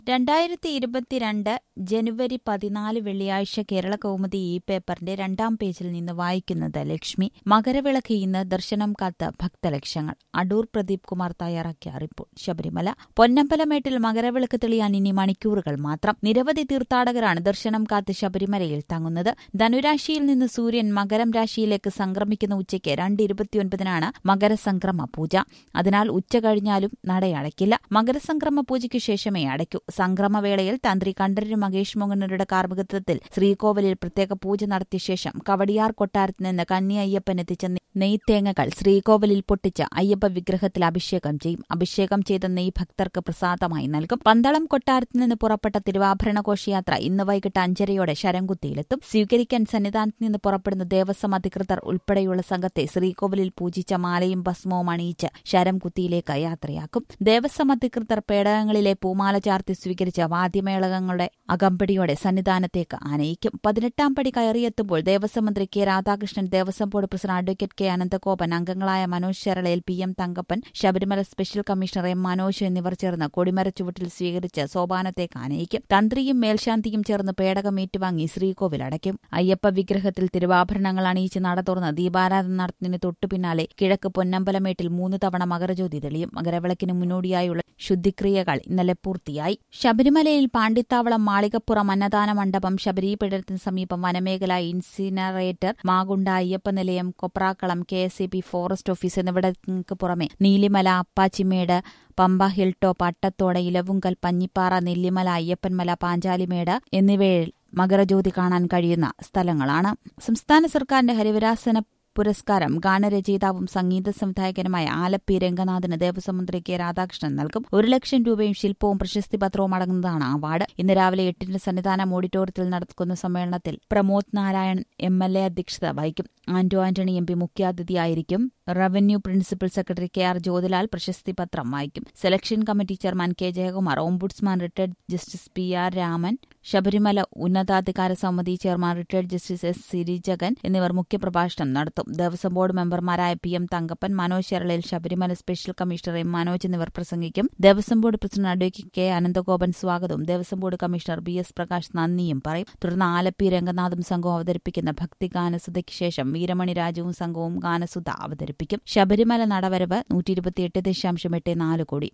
2022 ജനുവരി 14 വെള്ളിയാഴ്ച കേരള കൗമുദി ഈ പേപ്പറിന്റെ 2-ാം പേജിൽ നിന്ന് വായിക്കുന്നത് ലക്ഷ്മി. മകരവിളക്ക് ഇന്ന് ദർശനം കാത്ത ഭക്തലക്ഷങ്ങൾ. അടൂർ പ്രദീപ് കുമാർ തയ്യാറാക്കിയ റിപ്പോർട്ട്. ശബരിമല പൊന്നമ്പലമേട്ടിൽ മകരവിളക്ക് തെളിയാൻ ഇനി മണിക്കൂറുകൾ മാത്രം. നിരവധി തീർത്ഥാടകരാണ് ദർശനം കാത്ത് ശബരിമലയിൽ തങ്ങുന്നത്. ധനുരാശിയിൽ നിന്ന് സൂര്യൻ മകരം രാശിയിലേക്ക് സംക്രമിക്കുന്ന ഉച്ചയ്ക്ക് 2:29 മകരസംക്രമ പൂജ. അതിനാൽ ഉച്ച കഴിഞ്ഞാലും നടയടയ്ക്കില്ല. മകരസംക്രമ പൂജയ്ക്ക് ശേഷമേ അടയ്ക്കൂ. സംക്രമവേളയിൽ തന്ത്രി കണ്ഠരര് മകേഷ് മോഹനരുടെ കാർമ്മികത്വത്തിൽ ശ്രീകോവിലിൽ പ്രത്യേക പൂജ നടത്തിയ ശേഷം കവടിയാർ കൊട്ടാരത്തിൽ നിന്ന് കന്നി അയ്യപ്പൻ എത്തിച്ച നെയ്ത്തേങ്ങകൾ ശ്രീകോവിലിൽ പൊട്ടിച്ച് അയ്യപ്പ വിഗ്രഹത്തിൽ അഭിഷേകം ചെയ്യും. അഭിഷേകം ചെയ്ത നെയ് ഭക്തർക്ക് പ്രസാദമായി നൽകും. പന്തളം കൊട്ടാരത്തിൽ നിന്ന് പുറപ്പെട്ട തിരുവാഭരണ ഘോഷയാത്ര ഇന്ന് വൈകിട്ട് 5:30 ശരംകുത്തിയിലെത്തും. സ്വീകരിക്കാൻ സന്നിധാനത്ത് നിന്ന് പുറപ്പെടുന്ന ദേവസ്വം അധികൃതർ ഉൾപ്പെടെയുള്ള സംഘത്തെ ശ്രീകോവിലിൽ പൂജിച്ച മാലയും ഭസ്മവും അണിയിച്ച് ശരംകുത്തിയിലേക്ക് യാത്രയാക്കും. ദേവസ്വം അധികൃതർ പേടകങ്ങളിലെ പൂമാല ചാർത്തി സ്വീകരിച്ച വാദ്യമേളകങ്ങളുടെ അകമ്പടിയോടെ സന്നിധാനത്തേക്ക് ആനയിക്കും. 18-ാം പടി കയറിയെത്തുമ്പോൾ ദേവസ്വം മന്ത്രി K Radhakrishnan, Devaswom board president advocate K Ananthagopan, അംഗങ്ങളായ Manoj Sharalayil, PM Thankappan, Sabarimala special commissioner M Manoj എന്നിവർ ചേർന്ന് കൊടിമരച്ചുവട്ടിൽ സ്വീകരിച്ച് സോപാനത്തേക്ക് ആനയിക്കും. തന്ത്രിയും മേൽശാന്തിയും ചേർന്ന് പേടകം ഏറ്റുവാങ്ങി ശ്രീകോവിൽ അടയ്ക്കും. അയ്യപ്പ വിഗ്രഹത്തിൽ തിരുവാഭരണങ്ങൾ അണിയിച്ച് നട തുറന്ന് ദീപാരാധന നടത്തുന്നതിന് തൊട്ടുപിന്നാലെ കിഴക്ക് പൊന്നമ്പലമേട്ടിൽ 3 തവണ മകരജ്യോതി തെളിയും. മകരവിളക്കിന് മുന്നോടിയായുള്ള ശുദ്ധിക്രിയകൾ ഇന്നലെ പൂർത്തിയായി. ശബരിമലയിൽ പാണ്ടിത്താവളം, മാളികപ്പുറം, അന്നദാന മണ്ഡപം, ശബരീപീഠത്തിന് സമീപം വനമേഖല, incinerator, Makunda, Ayyappa Nilayam, Koprakkalam, KSEB, forest office എന്നിവിടങ്ങൾക്ക് പുറമെ നീലിമല, അപ്പാച്ചിമേട്, പമ്പ ഹിൽ ടോപ്പ്, അട്ടത്തോട്, ഇലവുങ്കൽ, പഞ്ഞിപ്പാറ, നെല്ലിമല, അയ്യപ്പൻമല, പാഞ്ചാലിമേട് എന്നിവയിൽ മകരജ്യോതി കാണാൻ കഴിയുന്ന സ്ഥലങ്ങളാണ്. സംസ്ഥാന സർക്കാരിന്റെ ഹരിവരാസന പുരസ്കാരം ഗാനരചയിതാവും സംഗീത സംവിധായകനുമായ ആലപ്പി രംഗനാഥിന് ദേവസ്വം മന്ത്രി കെ രാധാകൃഷ്ണൻ നൽകും. 1 ലക്ഷം രൂപയും ശില്പവും പ്രശസ്തിപത്രവും അടങ്ങുന്നതാണ് അവാർഡ്. ഇന്ന് രാവിലെ 8 സന്നിധാനം ഓഡിറ്റോറിയത്തിൽ നടക്കുന്ന സമ്മേളനത്തിൽ പ്രമോദ് നാരായൺ MLA അധ്യക്ഷത വഹിക്കും. ആന്റണി MP മുഖ്യാതിഥിയായിരിക്കും. Revenue principal secretary KR Jyothilal പ്രശസ്തി പത്രം വായിക്കും. Selection committee chairman K Jayakumar, ombudsman retired justice PR Raman, Sabarimala ഉന്നതാധികാര സമിതി chairman retired justice S Sirijagan എന്നിവർ മുഖ്യപ്രഭാഷണം നടത്തും. ദേവസ്വം ബോർഡ് മെമ്പർമാരായ PM Thankappan, Manoj Sharalayil, Sabarimala special commissioner M Manoj എന്നിവർ പ്രസംഗിക്കും. Devaswom board president advocate K Ananthagopan സ്വാഗതവും Devaswom board commissioner BS Prakash നന്ദിയും പറയും. തുടർന്ന് ആലപ്പി രംഗനാഥും സംഘവും അവതരിപ്പിക്കുന്ന ഭക്തിഗാനസുധയ്ക്ക് ശേഷം വീരമണി രാജുവും സംഘവും ഗാനസുധ അവതരിപ്പിക്കും. ശബരിമല നടവരവ് 128.84 കോടി.